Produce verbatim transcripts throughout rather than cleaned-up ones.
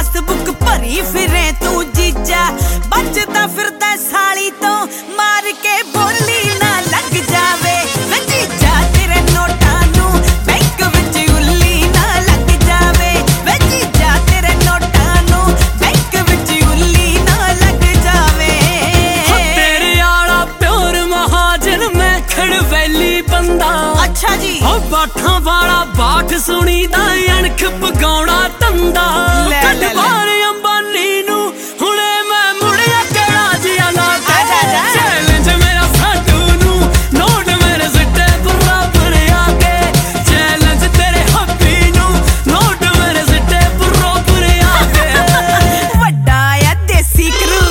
Facebook भरी फिरे तू जीजा बचदा फिरदा साली तो मार के बोली ना लग जावे वे जीजा तेरे नोटां नू बैंक विच उल्ली ना लग जावे वे जीजा तेरे नोटां नू बैंक विच उल्ली ना लग जावे तेरे आला प्योर महाजन मैं खड़वैली बंदा अच्छा जी ओ बाठां वाला बाठ सुनी दा अणख पगाउणा तंदा कटवार अंबानी नू हुणे मैं मुड़िया केड़ा जिया ला चैलेंज मेरा साडू नू नोट मेरे सिट्टे बराबर आके चैलेंज तेरे हब्बी नू नोट मेरे सिट्टे बराबर आके वड्डा आ देसी क्रू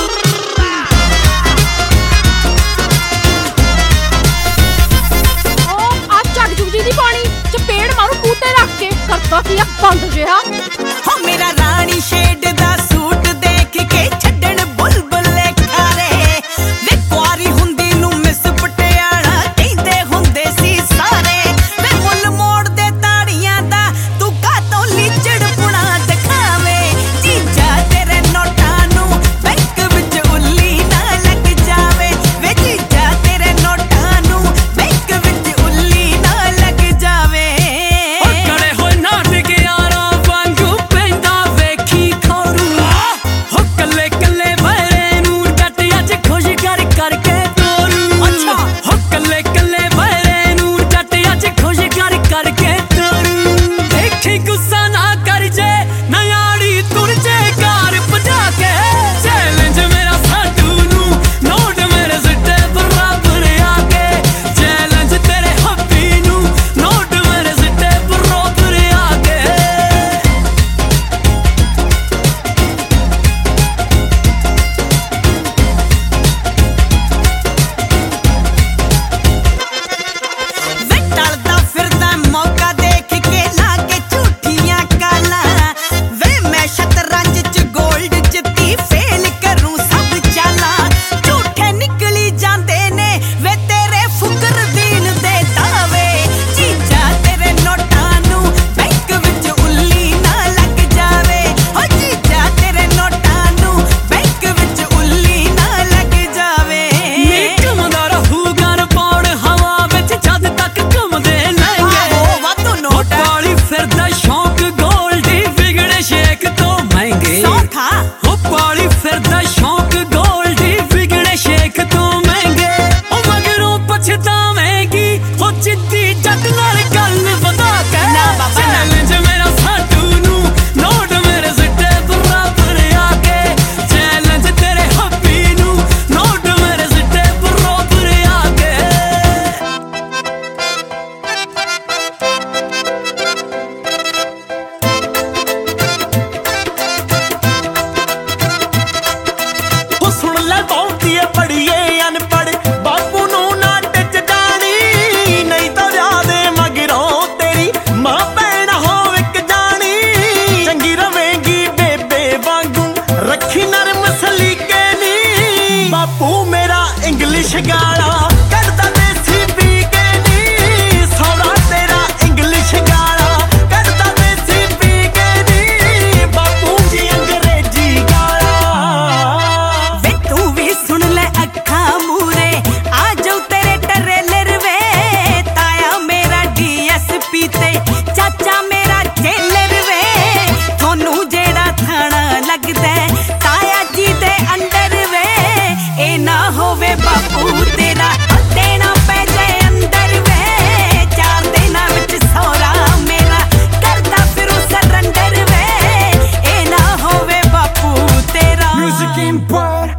आ झट जुगजी दी पानी चपेड़ मारू बूटे रख के करता की बंद जिहा हो मेरा रानी शेड दा सूट देख के छड्डण बुलबुले खारे वे कुआरी हुंदी नू मिस पटियाला कहंदे हुंदे सी सारे वे मुल मोड़ दे ताड़ियां दा तू कातों लीचड़ पुणा दिखावे जीजा तेरे नोटां नू बैंक विच उल्ली ना लग जावे वे जीजा तेरे नोटां नू बैंक विच उल्ली ना लग जावे ओ कड़े होए नाटक यारा वांगू पैंदा वेखी खोरू हो कल्ले कल्ले बहरे नूर जट अज खुश कर करके तोरू अच्छा। हो कल्ले कल्ले बहरे नूर जट अज खुश कर करके तोरू देखी गुस्सा ना कर जे नयाड़ी तुर जे कार भजा के चैलेंज मेरा साडू नू नोट मेरे सिट्टे बराबर आके चैलेंज तेरे हब्बी नू नोट मेरे सिट्टे बराबर आके वे टलदा फिरदा मौका देख के लाके झूठियां काला वे मैं शतरंज च गोल्ड जित्ती फेल करूं सब चाला झूठे निकली जांदे ने वे तेरे फुकर दीन दे दावे जीजा तेरे नोटां नू बैंक विच उल्ली ना लग जावे हो जीजा तेरे नोटां नू बैंक विच उल्ली ना लग जावे घुमदा रहू गन पौड़ हवा विच जद तक घुमदे लहंगे आहो वाधू नोट पाली फिरदा शौक गोल्डी विगड़े शेक तो महंगे सौखा हो पाली फिरदा शौक गोल्डी विगड़े शेक तो महंगे ओ मगरों पछतावेंगी हो जिद्दी जट नाल गल वधा के ना बाबा ना। चैलेंज मेरा साडू नू नोट मेरे सिट्टे बराबर आके चैलेंज तेरे हब्बी नू नोट मेरे सिट्टे बराबर आके ਉਹ ਸੁਣ ਲੈ ਬਹੁਤੀ ਏ ਪੜੀਏ ਅਨਪੜ ਬਾਪੂ ਨੂੰ ਨਾ ਟਿਚ ਜਾਣੀ ਨਹੀਂ ਤਾਂ ਵਿਆਹ ਦੇ ਮਗਰੋਂ ਤੇਰੀ ਮਾਂ ਭੈਣ ਹੋ ਵਿਕ ਜਾਣੀ ਚੰਗੀ ਰਵੇਂਗੀ ਬੇਬੇ ਵਾਂਗੂ ਰੱਖੀ ਨਰਮ ਸਲੀਕੇ ਨੀ ਬਾਪੂ ਮੇਰਾ ਇੰਗਲਿਸ਼ ਗਾਲਾਂ ਕੱਢਦਾ ਦੇਸੀ ਪੀ ਕੇ ਨੀ ਸੌਰਾ ਤੇਰਾ ਇੰਗਲਿਸ਼ ਗਾਲਾਂ ਕੱਢਦਾ ਦੇਸੀ ਪੀ ਕੇ ਨੀ ਬਾਪੂ ਜੀ ਅੰਗਰੇਜ਼ੀ ਗਾਲਾਂ ਵੇ ਤੂੰ ਵੀ ਸੁਣ ਲੈ ਅੱਖਾਂ ਮੂਰੇ ਆ ਜਾਊ ਤੇਰੇ ਟਰੇਲਰ ਵੇ ਤਾਇਆ ਮੇਰਾ ਡੀਐਸਪੀ ਤੇ ਚਾਚਾ ਮੇਰਾ ਜੇਲਰ ਵੇ ਤੁਹਾਨੂੰ ਜਿਹੜਾ ਥਾਣਾ ਲੱਗਦਾ ਤਾਇਆ ਜੀ ਦੇ ਅੰਦਰ ਵੇ ਇਹ ਨਾ ਹੋਵੇ ਬਾਪੂ ਤੇਰਾ ਦੇਣਾ ਪੈ ਜਾਏ ਅੰਦਰ ਵੇ ਚਾਰ ਦਿਨਾਂ ਵਿੱਚ ਸੌਰਾ ਮੇਰਾ ਕਰਦਾ ਫਿਰੂ ਸਰੰਡਰ ਵੇ ਇਹ ਨਾ ਹੋਵੇ ਬਾਪੂ ਤੇਰਾ Music Empire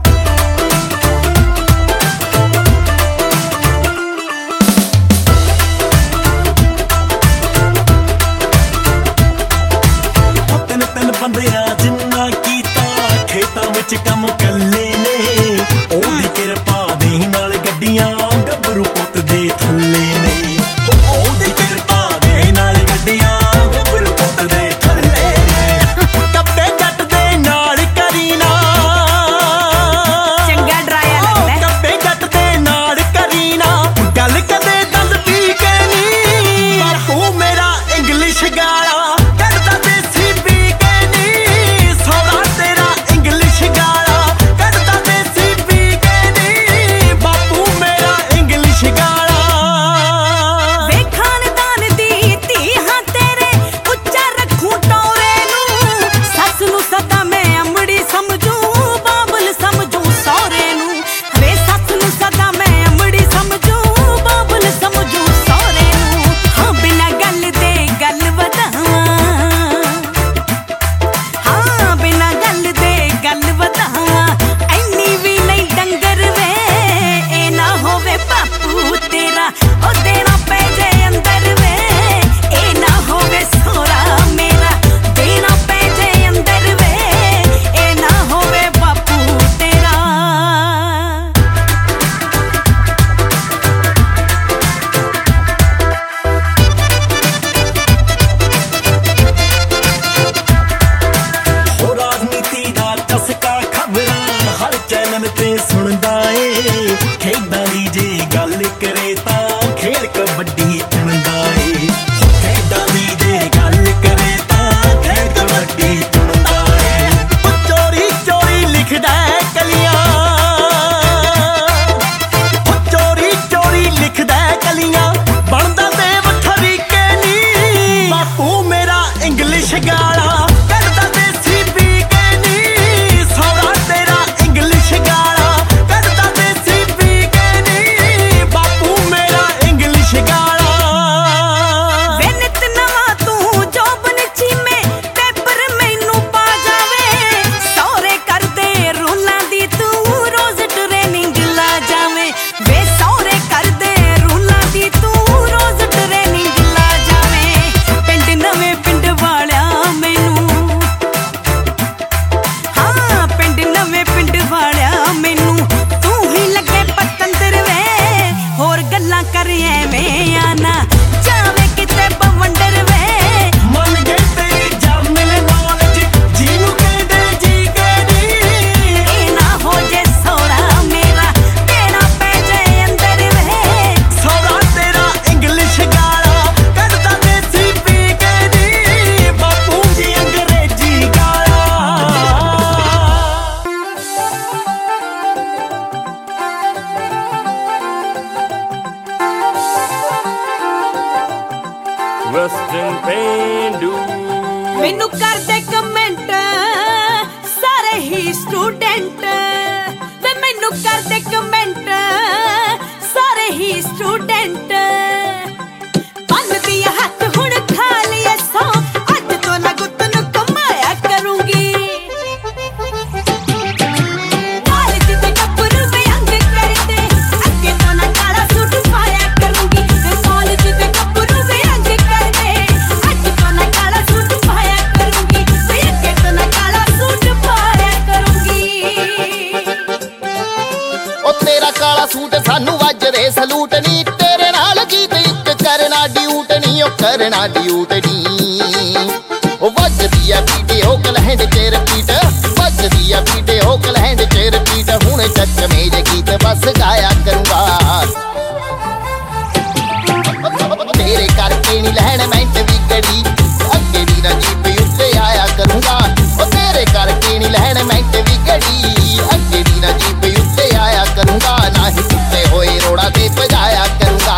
ਤਿੰਨ ਤਿੰਨ ਬੰਦਿਆਂ ਜਿੰਨਾ ਕੀਤਾ ਖੇਤਾਂ ਵਿੱਚ ਕੰਮ ਕੱਲੇ ਨੇ ਉਹਦੀ ਕਿਰਪਾ ਦੇ ਨਾਲ ਗੱਡੀਆਂ ਗੱਭਰੂ ਪੁੱਤ ਦੇ ਥੱਲੇ ਨੇ ਉਹਦੀ ਕਿਰਪਾ ਦੇ ਨਾਲ ਗੱਡੀਆਂ ਗੱਭਰੂ ਪੁੱਤ ਦੇ ਥੱਲੇ ਨੇ ਕੱਪੇ ਜੱਟ ਦੇ ਨਾਲ ਕਰੀਨਾ ਚੰਗਾ ਡਰਾਇਆ ਲੱਗਦਾ ਕੱਪੇ ਜੱਟ ਦੇ ਨਾਲ ਕਰੀਨਾ ਗੱਲ ਕਦੇ ਦੰਦ ਪੀ ਕੇ ਨੀ ਬਾਪੂ ਮੇਰਾ ਇੰਗਲਿਸ਼ ਗਾਲਾਂ ਕੱਢਦਾ ਦੇਸੀ ਪੀ ਕੇ ਨੀ ਸੌਰਾ ਇੰਗਲਿਸ਼ ਗਾਲਾਂ ਕੱਢਦਾ ਦੇਸੀ ਪੀ ਕੇ ਨੀ ਸੌਰਾ ਤੇਰਾ ਇੰਗਲਿਸ਼ ਗਾਲਾਂ ਕੱਢਦਾ ਦੇਸੀ ਪੀ ਕੇ ਨੀ ਬਾਪੂ ਮੇਰਾ ਇੰਗਲਿਸ਼ ਗਾਲਾਂ ਵੇ ਨਿਤ ਨਵਾਂ ਤੂੰ ਜੋਬਨ ਚੀਮੇ ਪੇਪਰ ਮੈਨੂੰ ਪਾ ਜਾਵੇ ਸੌਰੇ ਕਰਦੇ ਰੂਲਾਂ ਦੀ ਤੂੰ ਰੋਜ਼ ਟ੍ਰੇਨਿੰਗ ਲਾ ਜਾਵੇਂ ਵੇ ਸੌਰੇ ਕਰਦੇ ਰੂਲਾਂ ਦੀ ਤੂੰ ਰੋਜ਼ ਟ੍ਰੇਨਿੰਗ ਲਾ ਜਾਵੇਂ ਪਿੰਡ ਨਵੇਂ ਪਿੰਡ ਵਾਲਿਆਂ ਮੈਨੂੰ ਹਾਂ ਪਿੰਡ ਨਵੇਂ ਪਿੰਡ ਵਾਲਿਆਂ ਮੈਨੂੰ ਤੂੰ ਹੀ ਲੱਗੇ ਪਤੰਦਰ ਵੇ ਹੋਰ ਗੱਲਾਂ ਕਰ ਐਵੇਂ ਆ ਨਾ ਜਾਵੇਂ ਕਿਤੇ ਬਵੰਡਰ ਵੇ ਮੰਨ ਗਏ ਤੇਰੀ ਜਰਨਲ ਨੌਲੇਜ ਜਿਹਨੂੰ ਕਹਿੰਦੇ ਜੀ ਕੇ ਨੀ ਇਹ ਨਾ ਹੋ ਜੇ ਸੋਹਣਾ ਮੇਰਾ ਦੇਣਾ ਪੈ ਜਾਏ ਅੰਦਰ ਵੇ ਸੌਰਾ ਤੇਰਾ ਇੰਗਲਿਸ਼ ਗਾਲਾਂ ਕੱਢਦਾ ਦੇਸੀ ਪੀ ਕੇ ਨੀ ਬਾਪੂ ਜੀ ਅੰਗਰੇਜ਼ੀ ਗਾਲਾਂ ਵੈਸਟਰਨ ਪੇਂਡੂ ਮੈਨੂੰ ਕਰਦੇ ਕਮੈਂਟ ਸਾਰੇ ਹੀ ਸਟੂਡੈਂਟ ਵੇ ਮੈਨੂੰ ਕਰਦੇ ਕਮੈਂਟ ਸਾਰੇ ਹੀ ਸਟੂਡੈਂਟ ਬੰਨਦੀ ਹੱਥ ਹੁਣ ਖਾ ਲਈਏ ਸੌ ਅੱਜ ਤੋਂ ਨਾ ਗੁੱਤ ਨੂੰ ਕਮਾਇਆ ਕਰੂੰਗੀ ਕਾਲਜ ਦੇ ਗੱਭਰੂ ਵਿਅੰਗ ਕਰਦੇ ਅੱਗੇ ਤੋਂ ਨਾ ਕਾਲਾ ਸੂਟ ਪਾਇਆ ਕਰੂੰਗੀ ਵੇ ਕਾਲਜ ਦੇ ਗੱਭਰੂ ਵਿਅੰਗ ਕਰਦੇ ਅੱਜ ਤੋਂ ਨਾ ਕਾਲਾ ਸੂਟ ਪਾਇਆ ਕਰੂੰਗੀ ਵੇ ਅੱਗੇ ਤੋਂ ਨਾ ਕਾਲਾ ਸੂਟ ਪਾਇਆ ਕਰੂੰਗੀ ਉਹ ਤੇਰਾ ਕਾਲਾ ਸੂਟ ਸਾਨੂੰ ਵੱਜਦੇ ਸਲੂਟ ਨੀ ਤੇਰੇ ਨਾਲ ਗੀਤ ਇੱਕ ਕਰਨਾ ਡਿਊਟ ਨੀ ਉਹ ਕਰਨਾ ਡਿਊਟ ਨੀ ਉਹ ਵੱਜਦੀ ਆ ਪੀਟੇ ਹੋ ਕਲਹਿੰਡ ਚ ਰਪੀਟ ਵੱਜਦੀ ਆ ਪੀਟੇ ਹੋ ਕਲਹਿੰਡ ਚ ਰਪੀਟ ਹੁਣ ਚੱਕ ਮੇਜ ਗੀਤ ਬਸ ਗਾਇਆ ਕਰੂੰਗਾ ਤੇਰੇ ਕਰਕੇ ਨੀ ਲੈਣ ਮੈਂਟ ਵੀ ਗੜੀ ਅੱਗੇ ਦੀ ਨਾ ਜੀਪ ਉੱਤੇ ਆਇਆ ਕਰੂੰਗਾ ਉਹ ਤੇਰੇ ਕਰਕੇ ਨੀ ਲੈਣ ਮੈਂਟ ਵੀ ਗੜੀ ਅੱਗੇ ਦੀ ਨਾ ਜੀਪ ਉੱਤੇ ਆਇਆ ਕਰੂੰਗਾ ਨਾਹੀਂ ਟੁੱਟੇ ਹੋਏ ਰੋੜਾ ਤੇ ਭਜਾਇਆ ਕਰੂੰਗਾ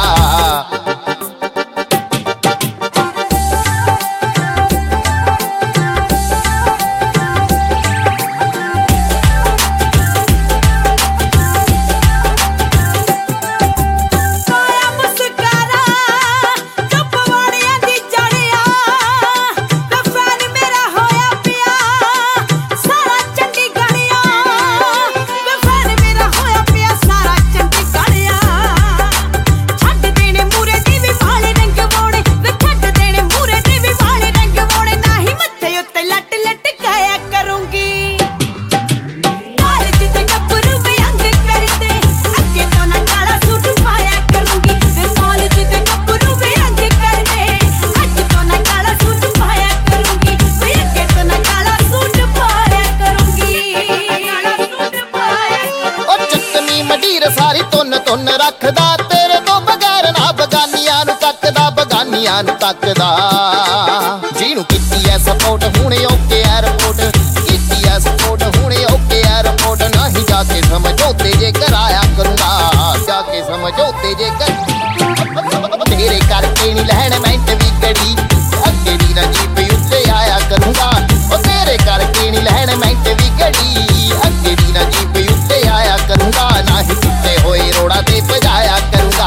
ਸੋਇਆ ਮੁਸਕਰਾ ਚੁੱਪ ਵਾੜਿਆਂ ਦੀ ਜੜਿਆ ਵੇ ਫੈਨ ਮੇਰਾ ਹੋਇਆ ਪਿਆ ਸਾਰਾ ਚੰਡੀਗੜ੍ਹਿਆ ਵੇ ਫੈਨ ਮੇਰਾ ਹੋਇਆ ਪਿਆ ਸਾਰਾ ਚੰਡੀਗੜ੍ਹਿਆ ਛੱਡ ਦੇਣੇ ਮੂਰੇ ਦੀ ਵੀ ਵਾਲੇ ਰੰਗ ਵਾਉਣੇ ਵੇ ਛੱਡ ਦੇਣੇ ਮੂਰੇ ਦੀ ਵੀ ਵਾਲੇ ਰੰਗ ਵਾਉਣੇ ਨਹੀਂ ਮੱਥੇ ਉੱਤੇ ਲੱਟ ਲਟਕਾਇਆ ਕਰੂੰਗੀ ਕਾਲਜ ਦੇ ਗੱਭਰੂ ਵਿਅੰਗ ਕਰਦੇ ਅੱਗੇ ਤੋਂ ਨਾ ਕਾਲਾ ਸੂਟ ਪਾਇਆ ਕਰੂੰਗੀ ਵੇ ਕਾਲਜ ਦੇ ਗੱਭਰੂ ਵਿਅੰਗ ਕਰਦੇ ਅੱਜ ਤੋਂ ਨਾ ਕਾਲਾ ਸੂਟ ਪਾਇਆ ਕਰੂੰਗੀ ਵੇ ਅੱਗੇ ਤੋਂ ਨਾ ਕਾਲਾ ਸੂਟ ਪਾਇਆ ਕਰੂੰਗੀ ਕਾਲਾ ਸੂਟ ਪਾਇਆ ਉਹ ਚੱਕਨੀ ਮਡੀਰ ਸਾਰੀ ਤੁੰਨ ਤੁੰਨ ਰੱਖਦਾ ਤੇਰੇ ਤੋਂ ਬਗੈਰ ਨਾ ਬਗਾਨੀਆਂ ਨੂੰ ਤੱਕਦਾ ਬਗਾਨੀਆਂ ਨੂੰ ਤੱਕਦਾ ਜਿਹਨੂੰ ਕੀਤੀ ਐ ਸਪੋਰਟ ਹੁਣੇ ਓਕੇ 에ਅਰਪੋਰਟ ਕੀਤੀ ਐ ਸਪੋਰਟ ਹੁਣੇ ਓਕੇ 에ਅਰਪੋਰਟ ਨਹੀਂ ਜਾ ਕੇ ਸਮਝੌਤੇ ਜੇ ਕਰਾਇਆ ਕਰੂੰਗਾ ਜਾ ਕੇ ਸਮਝੌਤੇ ਜੇ ਕਰ ਤੇਰੇ ਕਰਕੇ ਨੀ ਲੈਣ ਮੈਂਟ ਵੀ ਗੜੀ ਅੱਗੇ ਦੀ ਨਾ ਜੀਪ ਉੱਤੇ ਆਇਆ ਕਰੂੰਗਾ ਉਹ ਤੇਰੇ ਕਰਕੇ ਨੀ ਲੈਣ ਮੈਂਟ ਵੀ ਗੜੀ ਅੱਗੇ ਦੀ ਨਾ ਜੀਪ ਉੱਤੇ ਆਇਆ ਕਰੂੰਗਾ ਨਾਹੀਂ ਟੁੱਟੇ ਹੋਏ ਰੋੜਾ ਤੇ ਭਜਾਇਆ ਕਰੂੰਗਾ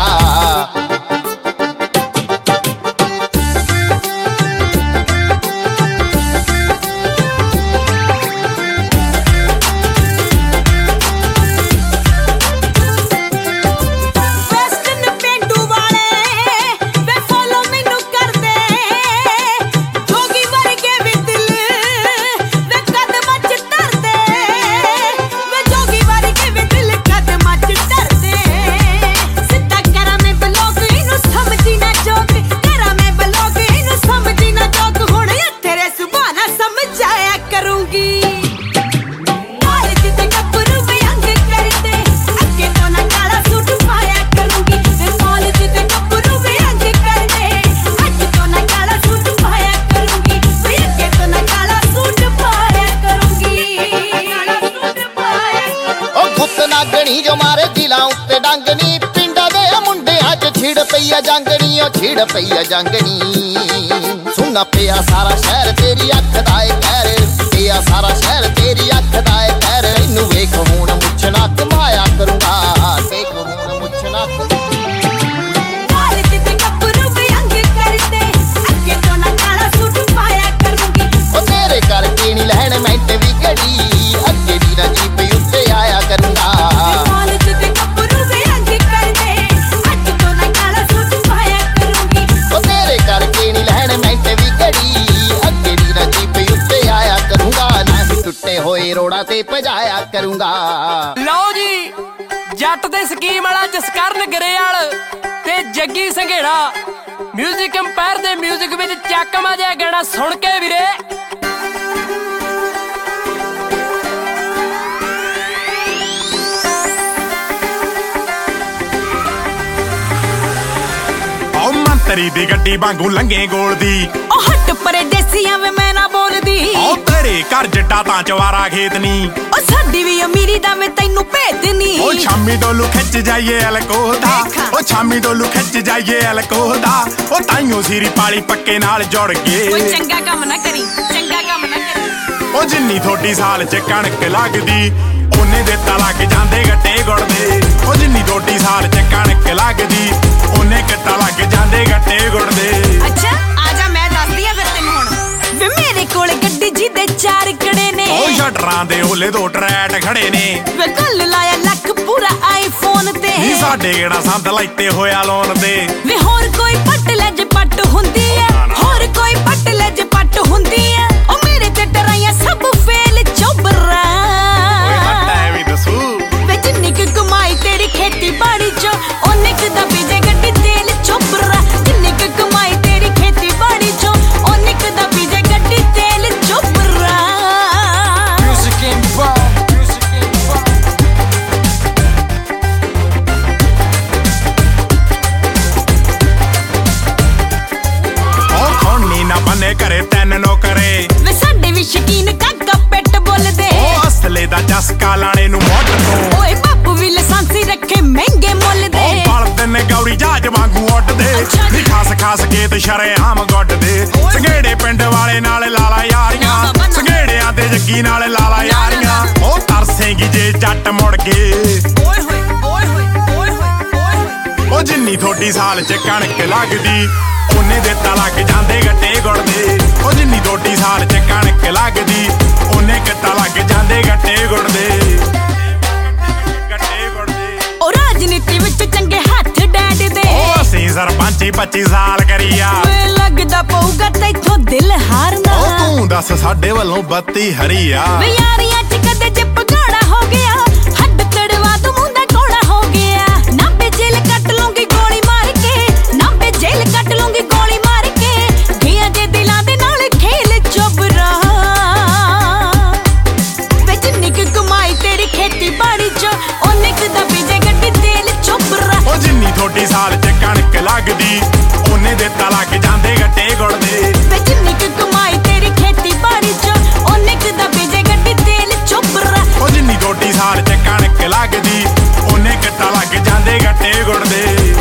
ਵੈਸਟਰਨ ਪੇਂਡੂ ਵਾਲੇ ਵੇ ਫੋਲੋ ਮੈਨੂੰ ਕਰਦੇ ਜੋਗੀ ਵਰਗੇ ਵੀ ਦਿਲ ਵੇ ਕਦਮਾਂ ਚ ਧਰਦੇ ਵੇ ਜੋਗੀ ਵਰਗੇ ਵੀ ਦਿਲ ਕਦਮਾਂ ਚ ਧਰਦੇ ਸਿੱਧਾ ਕਰਾਂ ਮੈਂ ਬਲੌਗ ਇਹਨੂੰ ਸਮਝੀ ਨਾ ਜੋਕ ਕਰਾਂ ਮੈਂ ਬਲੌਗ ਇਹਨੂੰ ਸਮਝੀ ਨਾ ਜੋਕ ਹੁਣ ਤੇਰੇ ਸੁਭਾਅ ਨਾ ਸਮਝ ਆਇਆ ਕਰੂੰਗੀ ਕਾਲਜ ਦੇ ਗੱਭਰੂ ਵਿਅੰਗ ਕਰਦੇ ਅੱਗੇ ਤੋਂ ਨਾ ਕਾਲਾ ਸੂਟ ਪਾਇਆ ਕਰੂੰਗੀ ਵੇ ਕਾਲਜ ਦੇ ਗੱਭਰੂ ਵਿਅੰਗ ਕਰਦੇ ਅੱਜ ਤੋਂ ਨਾ ਕਾਲਾ ਸੂਟ ਪਾਇਆ ਕਰੂੰਗੀ ਵੇ ਅੱਗੇ ਤੋਂ ਨਾ ਕਾਲਾ ਸੂਟ ਪਾਇਆ ਕਰੂੰਗੀ ਕਾਲਾ ਸੂਟ ਪਾਇਆ ਉਹ ਗੁੱਤ ਨਾਗਣੀ ਜੋ ਮਾਰੇ ਦਿਲਾਂ ਉੱਤੇ ਡੰਗਣੀ ਪਿੰਡਾਂ ਦੇ ਮੁੰਡਿਆਂ 'ਚ ਛਿੜ ਪਈ ਆ ਜੰਗਣੀ ਉਹ ਛਿੜ ਪਈ ਆ ਜੰਗਣੀ ਸੁਣ ਨਾ ਪਿਆ ਸਾਰਾ ਸ਼ਹਿਰ ਤੇਰੀ ਅੱਖ ਦਾ ਏ ਕਹਿਰ, ਪਿਆ ਸਾਰਾ ਸ਼ਹਿਰ ਤੇਰੀ ਅੱਖ ਦਾ ਏ ਕਹਿਰ। ਇਹਨੂੰ ਵੇਖ ਹੁਣ ਮੁੱਛ ਨਾ ਘੁਮਾਇਆ ਕਰੂੰਗਾ, ਵੇਖ ਹੁਣ ਮੁੱਛ ਨਾ ਤੇਰੇ ਕਰਕੇ ਨੀ ਲੈਣ ਮਿੰਟ ਵੀ ਘੜੀ, ਅੱਗੇ ਦੀ ਨਾ ਜੀਪ ਉੱਤੇ ਆਇਆ ਕਰੂੰਗਾ। ਉਹ ਤੇਰੇ ਕਰਕੇ ਨੀ ਲੈਣ ਮਿੰਟ ਵੀ ਘੜੀ, ਅੱਗੇ ਦੀ ਨਾ ਜੀਪ ਉੱਤੇ ਆਇਆ ਕਰੂੰਗਾ। ਨਹੀਂ ਟੁੱਟੇ ਹੋਏ ਰੋੜਾਂ ਤੇ ਭਜਾਇਆ ਕਰੂੰਗਾ। ਲਓ ਜੀ ਜੱਟ ਦੇ ਸਕੀਮ ਵਾਲਾ ਜਸਕਰਨ ਗਰੇਵਾਲ ਤੇ ਜੱਗੀ ਸੰਘੇੜਾ ਮਿਊਜ਼ਿਕ ਅੰਪਾਇਰ ਦੇ ਮਿਊਜ਼ਿਕ ਵਿੱਚ ਚੱਕਮਾ ਜਿਹਾ ਗਾਣਾ ਸੁਣ ਕੇ ਵੀਰੇ ਤੇਰੀ ਦੀ ਗੱਡੀ ਵਾਂਗੂ ਲੰਘੇ ਗੋਲ ਦੀ, ਉਹ ਹੱਟ ਪਰੇ ਦੇਸੀਆਂ ਵੇ ਮੈਂ ਨਾ ਬੋਲਦੀ। ਉਹ ਤੇਰੇ ਘਰ ਜੱਟਾ ਤਾਂ ਚਵਾਰਾ ਖੇਤ ਨੀ, ਉਹ ਸਾਡੀ ਵੀ ਅਮੀਰੀ ਦਾ ਵੇ ਤੈਨੂੰ ਭੇਦ ਨੀ। ਉਹ ਸ਼ਾਮੀ ਡੋਲੂ ਖਿੱਚ ਜਾਈਏ ਅਲਕੋਹ ਦਾ, ਉਹ ਸ਼ਾਮੀ ਡੋਲੂ ਖਿੱਚ ਜਾਈਏ ਅਲਕੋਹ ਦਾ। ਉਹ ਤਾਈਓ ਸੀਰੀ ਪਾਲੀ ਪੱਕੇ ਨਾਲ ਜੁੜ ਗਏ। ਕੋਈ ਚੰਗਾ ਕੰਮ ਨਾ ਕਰੀ, ਚੰਗਾ ਕੰਮ ਨਾ ਕਰੀ। ਉਹ ਜਿੰਨੀ ਥੋੜੀ ਸਾਲ ਚ ਕਣਕ ਲੱਗਦੀ, ਉਹਨੇ ਦੇ ਤਾਂ ਲੱਗ ਜਾਂਦੇ ਗੱਟੇ ਗੁੜਦੇ। ਉਹ ਜਿੰਨੀ ਥੋੜੀ ਸਾਲ ਚ ਕਣਕ ਲੱਗਦੀ, ਉਹਨੇ ਕਿੱਤਾ ਲੱਗ ਜਾਂਦੇ ਗੱਟੇ ਗੁੜਦੇ। ਅੱਛਾ ਆਜਾ ਮੈਂ ਦੱਸਦੀ ਆ ਫਿਰ ਤੈਨੂੰ ਹੁਣ ਵੇ ਮੇਰੇ ਕੋਲ ਗੱਡੀ ਜਿਹਦੇ ਚਾਰ ਕੜੇ ਨੇ। ਉਹ ਸ਼ਟਰਾਂ ਦੇ ਓਲੇ ਦੋ ਟਰੈਟ ਖੜੇ ਨੇ, ਵੇ ਕੱਲ ਲਾਇਆ ਲੱਖ ਪੂਰਾ ਆਈਫੋਨ ਤੇ। ਨੀ ਸਾਡੇ ਕਿਹੜਾ ਸੰਦ ਲਾਈਤੇ ਹੋਇਆ ਲੋਨ ਤੇ। ਵੇ ਹੋਰ ਕੋਈ ਪੱਟ ਲੈ ਜੇ ਪੱਟ ਹੁੰਦੀ ਐ, ਹੋਰ ਕੋਈ ਪੱਟ ਲੈ ਜੇ ਪੱਟ ਹੁੰਦੀ ਐ। ਉਹ ਮੇਰੇ ਤੇ ਡਰਾਈਆਂ ਸਭ ਫੇਲ ਚੋਬਰਾ। ਓਏ ਹੱਟਾ ਐ ਵੀ ਦਸੂ ਵੇ ਜਿੰਨੀ ਕੁ ਕਮਾਈ ਤੇਰੀ ਖੇਤੀ ਬਾੜੀ ਚੋਂ, ਉਹਨੇ ਕੁ ਦਾ ਬੀਜੇ ਗੱਡੀ ਤੇਲ ਚੋਬਰਾ। ਜਿੰਨੀ ਕੁ ਕਮਾਈ ਤੇਰੀ ਖੇਤੀ ਬਾੜੀ ਚੋਂ, ਉਹਨੇ ਕੁ ਦਾ ਬੀਜੇ ਗੱਡੀ ਤੇਲ ਚੋਬਰਾ। ਬੰਨੇ ਘਰੇ ਤਿੰਨ ਨੌਕਰੇ, ਵੇ ਸਾਡੇ ਵੀ ਸ਼ਕੀਨ ਕਾਕਾ ਪਿੱਟ ਬੋਲਦੇ। ਉਹ ਅਸਲੇ ਦਾ ਚਸਕਾ ਲਾਣੇ ਨੂੰ ਮੋਢ ਤੋਂ, ਓਏ ਬਾਪੂ ਵੀ ਲਾਇਸੈਂਸੀ ਰੱਖੇ ਮਹਿੰਗੇ ਮੁੱਲ ਦੇ। ਉਹ ਬਲਦ ਨੇ ਗੌਰੀ ਜਹਾਜ਼ ਵਾਂਗੂ ਉੱਡਦੇ, ਨੀ ਖਾਸ ਖਾਸ ਕੇ ਤੇ ਸ਼ਰੇਆਮ ਗੁੱਡਦੇ। ਸੰਘੇੜੇ ਪਿੰਡ ਵਾਲੇ ਨਾਲ ਲਾਲਾ ਯਾਰੀਆਂ, ਸੰਘੇੜਿਆਂ ਦੇ ਜੱਗੀ ਨਾਲ ਲਾਲਾ ਯਾਰੀਆਂ। ਉਹ ਤਰਸੇਗੀ ਜੇ ਜੱਟ ਮੁੜ ਗਏ। ਓਏ ਹੋਏ ਓਏ ਹੋਏ ਓਏ ਹੋਏ ਓਏ ਹੋਏ। ਉਹ ਜਿੰਨੀ ਥੋੜੀ ਸਾਲ ਚ ਕਣਕ ਲੱਗਦੀ, ਉਹਨੇ ਦੇ ਤਾਂ ਲੱਗ ਜਾਂਦੇ ਗੱਟੇ ਗੁੜਦੇ। ਉਹ ਜਿੰਨੀ ਥੋੜੀ ਸਾਲ ਚ ਕਣਕ ਲੱਗਦੀ, ਉਹਨੇ ਕਿੱਤਾ ਲੱਗ ਜਾਂਦੇ ਗੱਟੇ ਗੁੜਦੇ। ਗੱਟੇ ਗੁੜਦੇ। ਉਹ ਰਾਜਨੀਤੀ ਵਿੱਚ ਚੰਗੇ ਹੱਥ ਡੈਡ ਦੇ। ਉਹ ਅਸੀਂ ਸਰਪੰਚੀ ਪੱਚੀ ਸਾਲ ਕਰੀਆ, ਵੇ ਲੱਗਦਾ ਪਊਗਾ ਤੈਥੋਂ ਦਿਲ ਹਾਰਨਾ। ਉਹ ਤੂੰ ਦੱਸ ਸਾਡੇ ਵੱਲੋਂ ਬੱਤੀ ਹਰੀ ਆ। ਵੇ ਯਾਰੀਆਂ ਚ ਕਦੇ ਜੇ ਪਗਾੜਾ ਹੋ ਗਿਆ, ਹੱਡ ਤੜਵਾ ਤੂੰ ਮੂੰਹ ਦਾ ਕੋੜਾ ਹੋ ਗਿਆ। ਨਾ ਬੇ ਜੇਲ ਕੱਟ ਲੂੰਗੀ ਗੋਲੀ ਮਾਰ ਕੇ, ਨਾ ਬੇ ਜੇਲ ਕੱਟ ਲੂੰਗੀ ਗੋਲੀ ਮਾਰ ਕੇ। ਢੀਆਂ ਦੇ ਦਿਲਾਂ ਦੇ ਨਾਲ ਖੇਲ ਚੋਬਰਾ। ਵੇ ਜਿੰਨੀ ਕੁ ਕਮਾਈ ਤੇਰੀ ਖੇਤੀ ਬਾੜੀ ਚ, ਉਹਨੇ ਕੁ ਦਾ ਬੀਜੇ ਗੱਡੀ ਤੇਲ ਚੋਬਰਾ। ਉਹ ਜਿੰਨੀ ਥੋੜੀ ਸਾਲ ਚ ਕਣਕ ਲੱਗਦੀ, ਉਹਨੇ ਦੇ ਤਾਂ ਲੱਗ ਜਾਂਦੇ ਗੱਟੇ ਗੁੜਦੇ। ਵੇ ਜਿੰਨੀ ਕੁ ਕਮਾਈ ਤੇਰੀ ਖੇਤੀ ਬਾੜੀ ਚ, ਉਹਨੇ ਕੁ ਦਾ ਬੀਜੇ ਗੱਡੀ ਤੇਲ ਚੋਬਰਾ। ਉਹ ਜਿੰਨੀ ਥੋੜੀ ਸਾਲ ਚ ਕਣਕ ਲੱਗਦੀ, ਉਹਨੇ ਕਿੱਤਾ ਲੱਗ ਜਾਂਦੇ ਗੱਟੇ ਗੁੜਦੇ।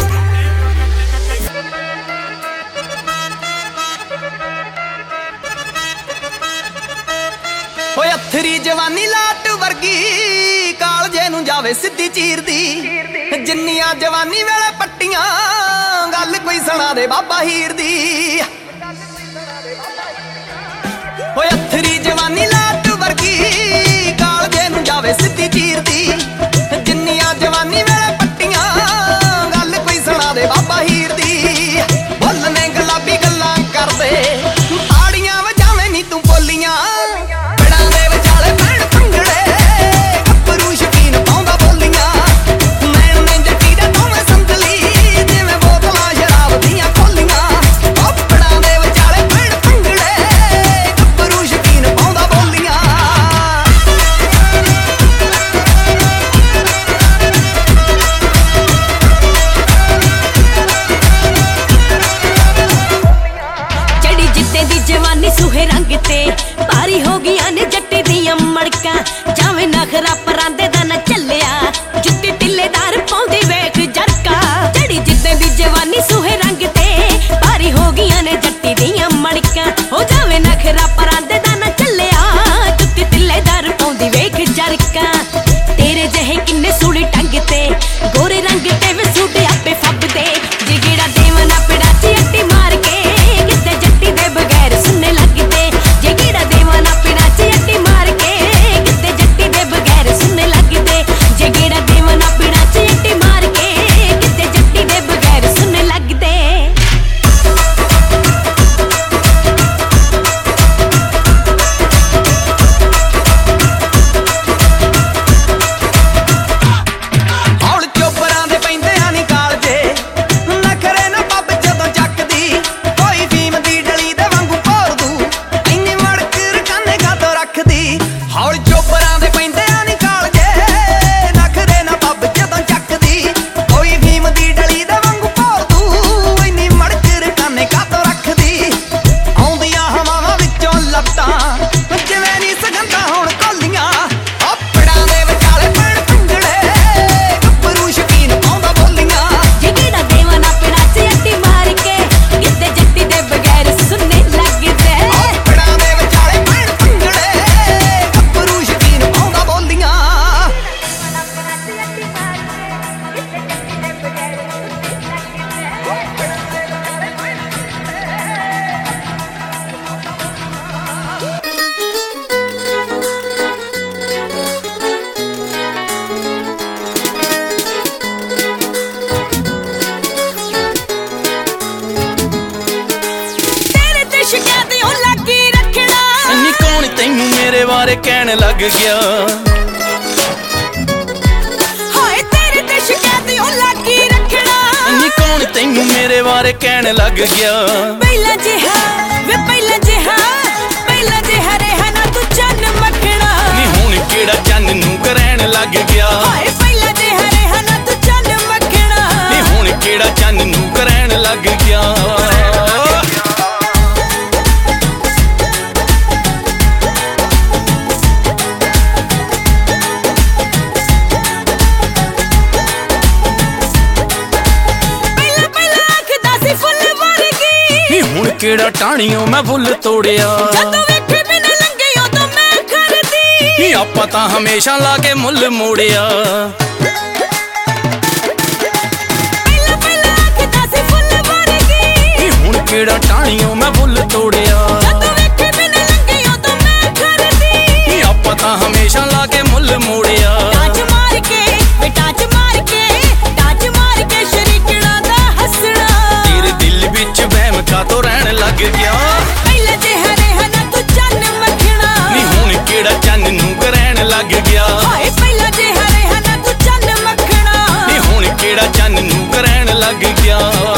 ਓਏ ਅਥਰੀ ਜਵਾਨੀ ਲਾਟ ਵਰਗੀ, ਕਾਲਜੇ ਨੂੰ ਜਾਵੇ ਸਿੱਧੀ ਚੀਰਦੀ। ਜਿੰਨੀਆਂ ਜਵਾਨੀ ਵੇਲੇ ਪੱਟੀਆਂ, ਗੱਲ ਕੋਈ ਸੁਣਾ ਦੇ ਬਾਬਾ ਹੀਰ ਦੀ। ਓਏ ਅਥਰੀ ਜਵਾਨੀ ਲਾਟ ਵਰਗੀ, ਕਾਲਜੇ ਨੂੰ ਜਾਵੇ ਸਿੱਧੀ ਚੀਰਦੀ। ਜਿੰਨੀਆਂ ਜਵਾਨੀ ਵੇਲੇ ਪੱਟੀਆਂ, ਗੱਲ ਕੋਈ ਸੁਣਾ ਦੇ ਬਾਬਾ ਹੀਰ ਦੀ। ਬੁੱਲ ਨੇ ਗੁਲਾਬੀ ਗੱਲਾਂ ਕਰਦੇ, ਤਾੜੀਆਂ ਵਜਾਵੇਂ ਨੀ ਤੂੰ ਬੋਲੀਆਂ। ਸੁਹੇ ਰੰਗ ਤੇ ਭਾਰੀ ਹੋ ਗਈਆਂ ਨੇ ਜੱਟੀ ਦੀਆਂ ਮੜਕਾਂ। ਜਾਵੇਂ ਨਖਰਾ ਪਰਾਂਦੇ ਦਾ ਨਾ ਚੱਲਿਆ, ਜੁੱਤੀ ਟਿੱਲੇਦਾਰ ਪਾਉਂਦੀ ਵੇਖ ਜਰਕਾ। ਜੜੀ ਜਿੱਦੇ ਦੀ ਜਵਾਨੀ ਸੁਹੇ ਰੰਗ ਤੇ ਭਾਰੀ ਹੋ ਗਈਆਂ ਨੇ ਜੱਟੀ ਦੀਆਂ ਮੜਕਾਂ। नखरा परांदे दा ना चलिया जुत्ती तिल्लेदार पाउंदी वेख जरका तेरे जहे किन्ने सूली टंग ते गोरे रंग ते वे सूट आपे फबदे जिगड़ा देवना पिड़ा च अट्टी मार के किते जट्टी दे बगैर सुनने लगदे जिगड़ा देवना पिड़ा च अट्टी मार के किते जट्टी दे बगैर सुनने लगदे जिगड़ा देवना पिड़ा च अट्टी मार के किते जट्टी दे बगैर सुनने लगदे मेरे बारे कहन लग गया हाय तेरे ते शिकायत ओ लागी रखना नी कौन तैनू मेरे बारे कहन लग गया पहला जिहा वे पहला जिहा पहला जिहा रेहा ना तू चन्न मखना नी हुण केड़ा चन्न नू करैण लग गया हाय पहला जिहा रेहा ना तू चन्न मखना नी हुण केड़ा चन्न नू करैण लग गया केड़ा टाणियों मैं फुल तोड़िया जदों वेखे बिन लंघे उदों मैं करदी आपां तां हमेशा लाके मुल मोड़िया पहला पहला आखदा सी फुल वर्गी हुण केड़ा टाणियों मैं फुल तोड़िया जदों वेखे बिन लंघे उदों मैं करदी आपां तां हमेशा लाके मुल मोड़िया टाच मार के वे टाच मार के टाच मार के शरीकड़ा दा हसना तेरे दिल विच वहम कातों रहन लग गया पहला जिहा रेहा ना तू चन्न मखना नी हुण केड़ा चन्न नू करैण लग गया हाय पहला जिहा रेहा ना तू चन्न मखना नी हुण केड़ा चन्न नू करैण लग गया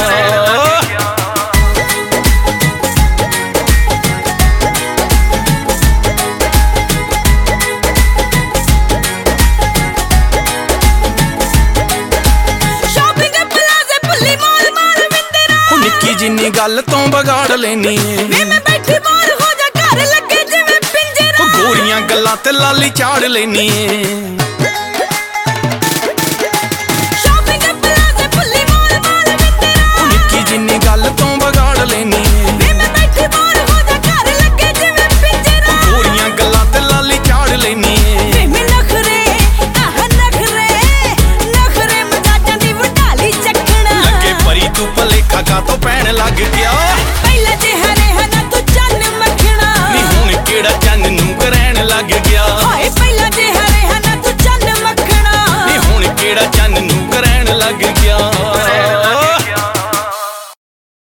जिन्नी गल तो बगाड़ लेनी वे मैं बैठी बाहर हो जा घर लगे जिवें पिंजरा गोरियां गल्लां ते लाली चाड़ लेनी